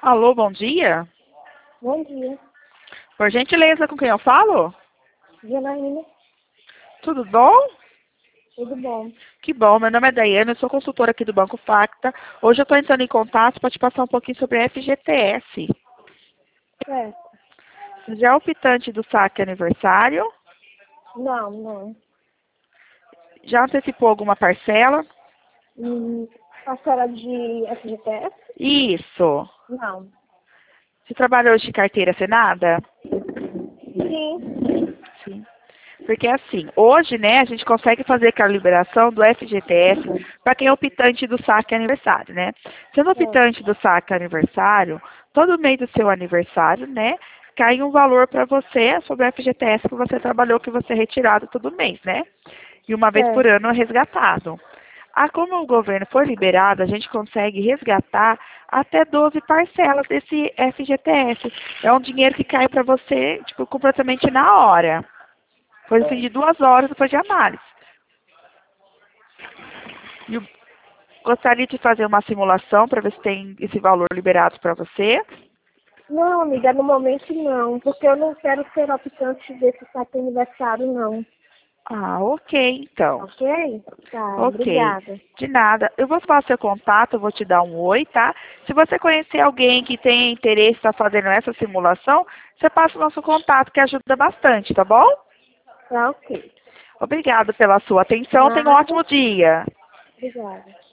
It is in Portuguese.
Alô, bom dia. Bom dia, Por gentileza, com quem eu falo? Janaína. Tudo bom? Tudo bom? Que bom, meu nome é Daiane, eu sou consultora aqui do Banco Facta. Hoje eu estou entrando em contato para te passar um pouquinho sobre a FGTS. Certo. Você já é optante do saque aniversário? Não. Já antecipou alguma parcela? Parcela de FGTS? Isso. Não. Você trabalhou de carteira assinada? Sim. Sim. Porque assim, hoje, né, a gente consegue fazer aquela liberação do FGTS para quem é optante do saque aniversário, né? Sendo optante do saque aniversário, todo mês do seu aniversário, né, cai um valor para você sobre o FGTS que você trabalhou, que você é retirado todo mês, né? E uma vez por Certo. ano é resgatado. Ah, como o governo foi liberado, a gente consegue resgatar até 12 parcelas desse FGTS. É um dinheiro que cai para você, tipo, completamente na hora. Coisa assim de 2 horas depois de análise. E eu gostaria de fazer uma simulação para ver se tem esse valor liberado para você. Não, amiga, no momento não, porque eu não quero ser optante desse saque aniversário, não. Ah, ok, então. Ok? Tá, Ok. obrigada. De nada. Eu vou falar seu contato, eu vou te dar um oi, tá? Se você conhecer alguém que tenha interesse em estar fazendo essa simulação, você passa o nosso contato, que ajuda bastante, tá bom? Tá ok. Obrigada pela sua atenção. Tenha um Nada. ótimo dia. Obrigada.